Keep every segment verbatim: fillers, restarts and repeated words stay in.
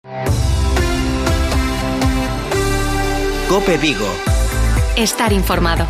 COPE Vigo. Estar informado.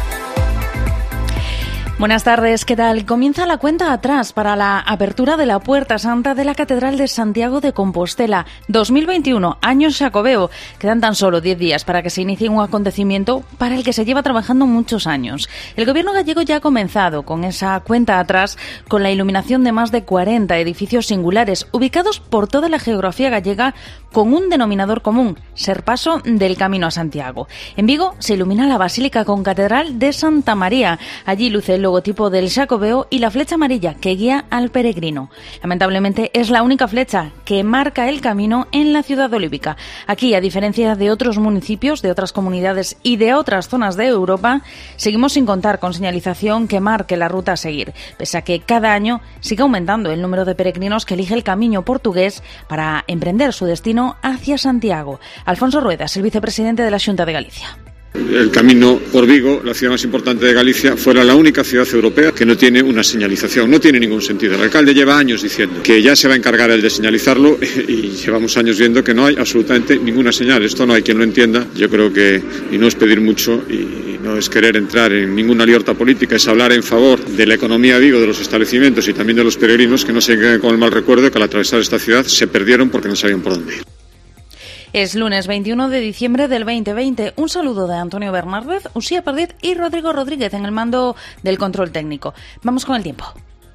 Buenas tardes, ¿qué tal? Comienza la cuenta atrás para la apertura de la Puerta Santa de la Catedral de Santiago de Compostela. dos mil veintiuno, año Xacobeo. Quedan tan solo diez días para que se inicie un acontecimiento para el que se lleva trabajando muchos años. El gobierno gallego ya ha comenzado con esa cuenta atrás con la iluminación de más de cuarenta edificios singulares ubicados por toda la geografía gallega con un denominador común, ser paso del Camino a Santiago. En Vigo se ilumina la Basílica con Catedral de Santa María. Allí luce el logotipo del Xacobeo y la flecha amarilla que guía al peregrino. Lamentablemente es la única flecha que marca el camino en la ciudad olívica. Aquí, a diferencia de otros municipios, de otras comunidades y de otras zonas de Europa, seguimos sin contar con señalización que marque la ruta a seguir, pese a que cada año sigue aumentando el número de peregrinos que elige el camino portugués para emprender su destino hacia Santiago. Alfonso Ruedas, el vicepresidente de la Xunta de Galicia. El camino por Vigo, la ciudad más importante de Galicia, fuera la única ciudad europea que no tiene una señalización. No tiene ningún sentido. El alcalde lleva años diciendo que ya se va a encargar él de señalizarlo y llevamos años viendo que no hay absolutamente ninguna señal. Esto no hay quien lo entienda. Yo creo que, y no es pedir mucho y no es querer entrar en ninguna liorta política, es hablar en favor de la economía de Vigo, de los establecimientos y también de los peregrinos, que no se queden con el mal recuerdo que al atravesar esta ciudad se perdieron porque no sabían por dónde ir. Es lunes veintiuno de diciembre del veinte veinte. Un saludo de Antonio Bernárdez, Uxía Pardit y Rodrigo Rodríguez en el mando del control técnico. Vamos con el tiempo.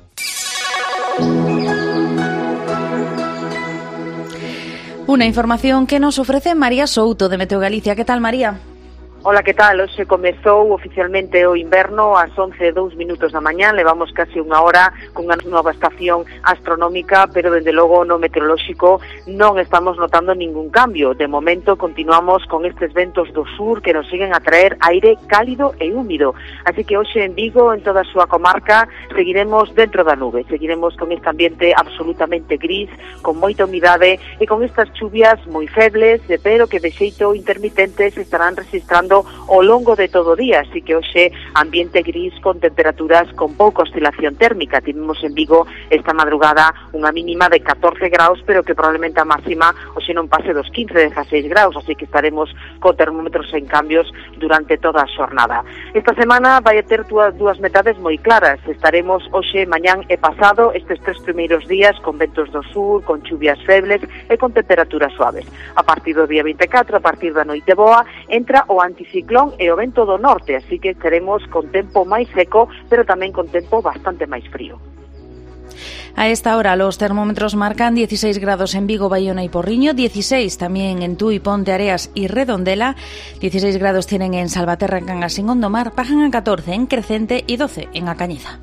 Una información que nos ofrece María Souto de Meteo Galicia. ¿Qué tal, María? Ola, que tal? Hoxe comezou oficialmente o inverno ás once e dous minutos da mañá, levamos casi unha hora con unha nova estación astronómica, pero dende logo no meteorolóxico non estamos notando ningún cambio. De momento continuamos con estes ventos do sur que nos siguen a traer aire cálido e húmido, así que hoxe en Vigo, en toda a súa comarca, seguiremos dentro da nube, seguiremos con este ambiente absolutamente gris, con moita humidade e con estas chuvias moi febles, pero que de xeito intermitente se estarán registrando ao longo de todo o día, así que hoxe ambiente gris con temperaturas con pouca oscilación térmica. Tivemos en Vigo esta madrugada unha mínima de catorce graus, pero que probablemente a máxima hoxe non pase dos quince, dezasseis graus, así que estaremos con termómetros en cambios durante toda a xornada. Esta semana vai a ter dúas, dúas metades moi claras. Estaremos hoxe, mañán e pasado, estes tres primeiros días con ventos do sur, con chuvias febles e con temperaturas suaves. A partir do día vinte e catro, a partir da noite boa, entra o anticiclón e o vento do norte, así que estaremos con tempo máis seco, pero tamén con tempo bastante máis frío. A esta hora los termómetros marcan dieciséis grados en Vigo, Bayona y Porriño, dieciséis también en Tui, Ponte Areas y Redondela, dieciséis grados tienen en Salvaterra, en Cangas y Gondomar, bajan a catorce en Crecente y doce en A Cañiza.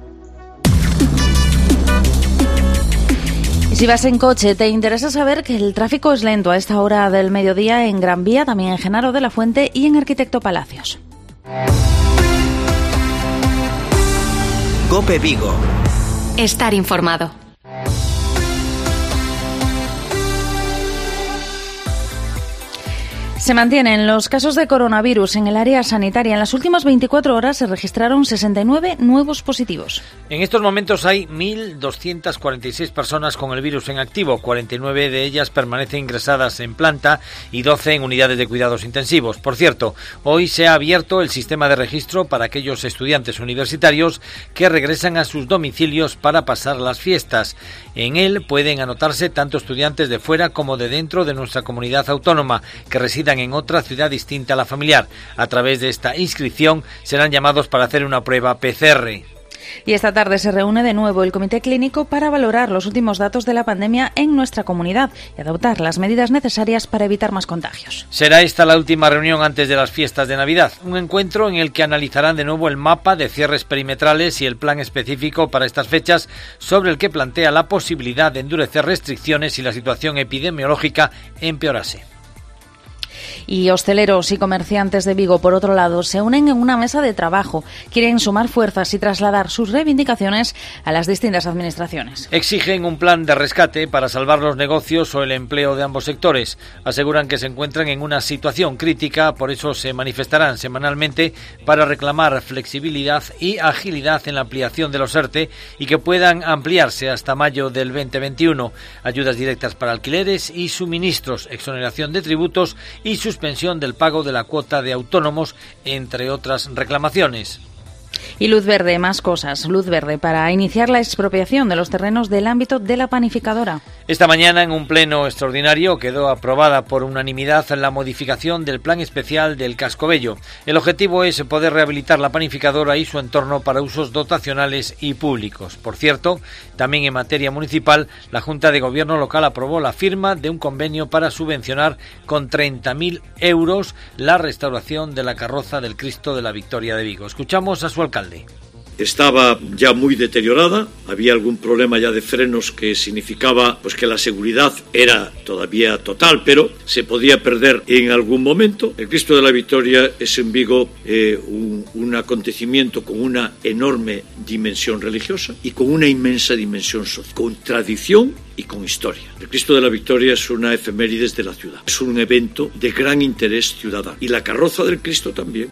Si vas en coche, te interesa saber que el tráfico es lento a esta hora del mediodía en Gran Vía, también en Genaro de la Fuente y en Arquitecto Palacios. COPE Vigo. Estar informado. Se mantienen los casos de coronavirus en el área sanitaria. En las últimas veinticuatro horas se registraron sesenta y nueve nuevos positivos. En estos momentos hay mil doscientas cuarenta y seis personas con el virus en activo. cuarenta y nueve de ellas permanecen ingresadas en planta y doce en unidades de cuidados intensivos. Por cierto, hoy se ha abierto el sistema de registro para aquellos estudiantes universitarios que regresan a sus domicilios para pasar las fiestas. En él pueden anotarse tanto estudiantes de fuera como de dentro de nuestra comunidad autónoma que residan en otra ciudad distinta a la familiar. A través de esta inscripción serán llamados para hacer una prueba P C R. Y esta tarde se reúne de nuevo el Comité Clínico para valorar los últimos datos de la pandemia en nuestra comunidad y adoptar las medidas necesarias para evitar más contagios. Será esta la última reunión antes de las fiestas de Navidad, un encuentro en el que analizarán de nuevo el mapa de cierres perimetrales y el plan específico para estas fechas, sobre el que plantea la posibilidad de endurecer restricciones si la situación epidemiológica empeorase. Y hosteleros y comerciantes de Vigo, por otro lado, se unen en una mesa de trabajo. Quieren sumar fuerzas y trasladar sus reivindicaciones a las distintas administraciones. Exigen un plan de rescate para salvar los negocios o el empleo de ambos sectores. Aseguran que se encuentran en una situación crítica, por eso se manifestarán semanalmente para reclamar flexibilidad y agilidad en la ampliación de los ERTE y que puedan ampliarse hasta mayo del veinte veintiuno. Ayudas directas para alquileres y suministros, exoneración de tributos y suspensión del pago de la cuota de autónomos, entre otras reclamaciones. Y luz verde, más cosas. Luz verde para iniciar la expropiación de los terrenos del ámbito de la panificadora. Esta mañana, en un pleno extraordinario, quedó aprobada por unanimidad la modificación del plan especial del Casco Bello. El objetivo es poder rehabilitar la panificadora y su entorno para usos dotacionales y públicos. Por cierto, también en materia municipal, la Junta de Gobierno local aprobó la firma de un convenio para subvencionar con treinta mil euros la restauración de la carroza del Cristo de la Victoria de Vigo. Escuchamos a su alcalde. Estaba ya muy deteriorada, había algún problema ya de frenos que significaba pues que la seguridad era todavía total, pero se podía perder en algún momento. El Cristo de la Victoria es en Vigo eh, un, un acontecimiento con una enorme dimensión religiosa y con una inmensa dimensión social, con tradición y con historia. El Cristo de la Victoria es una efemérides de la ciudad, es un evento de gran interés ciudadano y la carroza del Cristo también.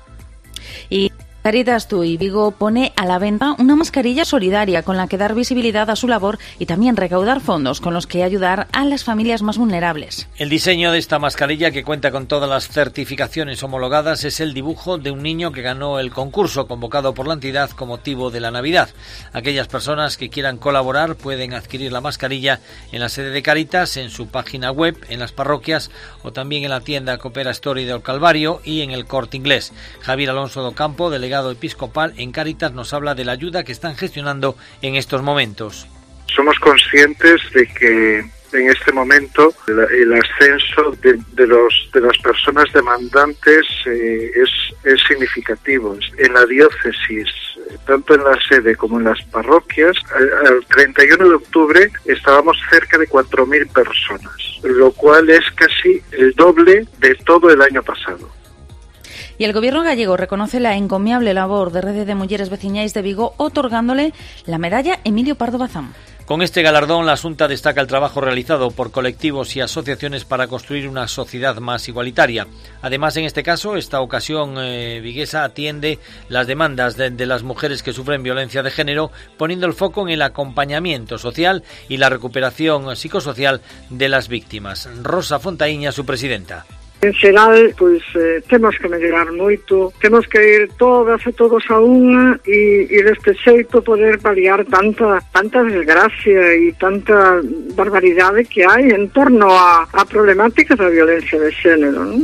Y Cáritas Tui Vigo pone a la venta una mascarilla solidaria con la que dar visibilidad a su labor y también recaudar fondos con los que ayudar a las familias más vulnerables. El diseño de esta mascarilla, que cuenta con todas las certificaciones homologadas, es el dibujo de un niño que ganó el concurso convocado por la entidad con motivo de la Navidad. Aquellas personas que quieran colaborar pueden adquirir la mascarilla en la sede de Cáritas, en su página web, en las parroquias o también en la tienda Coopera Story del Calvario y en el Corte Inglés. Javier Alonso do Campo, delegado episcopal en Cáritas, nos habla de la ayuda que están gestionando en estos momentos. Somos conscientes de que en este momento el, el ascenso de, de los de las personas demandantes eh, es, es significativo. En la diócesis, tanto en la sede como en las parroquias, al treinta y uno de octubre estábamos cerca de cuatro mil personas, lo cual es casi el doble de todo el año pasado. Y el Gobierno gallego reconoce la encomiable labor de Rede de Mulleres Veciñais de Vigo, otorgándole la medalla Emilio Pardo Bazán. Con este galardón, la Xunta destaca el trabajo realizado por colectivos y asociaciones para construir una sociedad más igualitaria. Además, en este caso, esta ocasión eh, viguesa atiende las demandas de, de las mujeres que sufren violencia de género, poniendo el foco en el acompañamiento social y la recuperación psicosocial de las víctimas. Rosa Fontaíña, su presidenta. En xeral, pois, eh, temos que mellorar moito, temos que ir todas e todos a unha e, e deste xeito poder paliar tanta tanta desgracia e tanta barbaridade que hai en torno a, a problemática da violencia de xénero, non?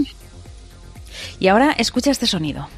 Y ahora escucha este sonido.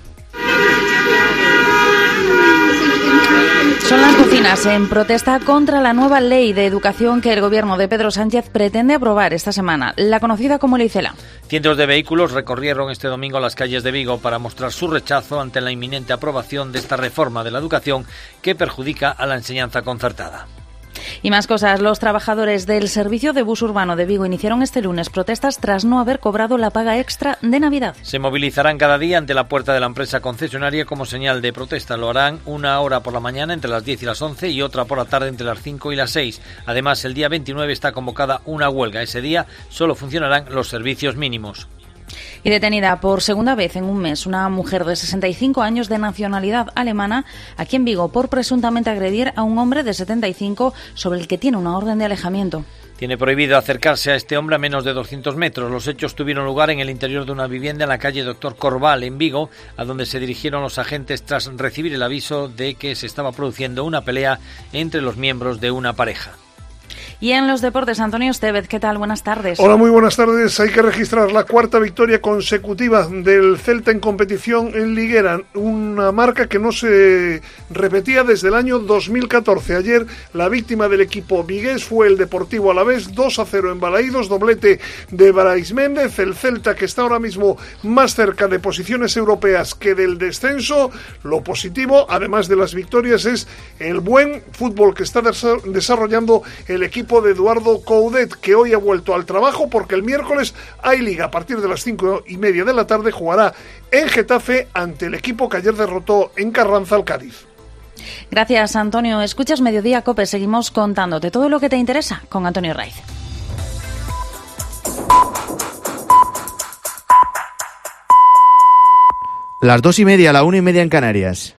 Son las cocinas en protesta contra la nueva ley de educación que el gobierno de Pedro Sánchez pretende aprobar esta semana, la conocida como Ley Cela. Cientos de vehículos recorrieron este domingo las calles de Vigo para mostrar su rechazo ante la inminente aprobación de esta reforma de la educación que perjudica a la enseñanza concertada. Y más cosas, los trabajadores del servicio de bus urbano de Vigo iniciaron este lunes protestas tras no haber cobrado la paga extra de Navidad. Se movilizarán cada día ante la puerta de la empresa concesionaria como señal de protesta. Lo harán una hora por la mañana entre las diez y las once y otra por la tarde entre las cinco y las seis. Además, el día veintinueve está convocada una huelga. Ese día solo funcionarán los servicios mínimos. Y detenida por segunda vez en un mes una mujer de sesenta y cinco años de nacionalidad alemana aquí en Vigo por presuntamente agredir a un hombre de setenta y cinco sobre el que tiene una orden de alejamiento. Tiene prohibido acercarse a este hombre a menos de doscientos metros. Los hechos tuvieron lugar en el interior de una vivienda en la calle Doctor Corval, en Vigo, a donde se dirigieron los agentes tras recibir el aviso de que se estaba produciendo una pelea entre los miembros de una pareja. Y en los deportes, Antonio Estevez, ¿qué tal? Buenas tardes. Hola, muy buenas tardes. Hay que registrar la cuarta victoria consecutiva del Celta en competición en Liguera, una marca que no se repetía desde el año dos mil catorce. Ayer la víctima del equipo vigués fue el Deportivo Alavés, dos a cero en Balaídos, doblete de Brais Méndez. El Celta, que está ahora mismo más cerca de posiciones europeas que del descenso. Lo positivo, además de las victorias, es el buen fútbol que está desarrollando el equipo de Eduardo Coudet, que hoy ha vuelto al trabajo porque el miércoles hay liga. A partir de las cinco y media de la tarde jugará en Getafe ante el equipo que ayer derrotó en Carranza al Cádiz. Gracias, Antonio. Escuchas Mediodía COPE. Seguimos contándote todo lo que te interesa con Antonio Raiz. Las dos y media, la una y media en Canarias.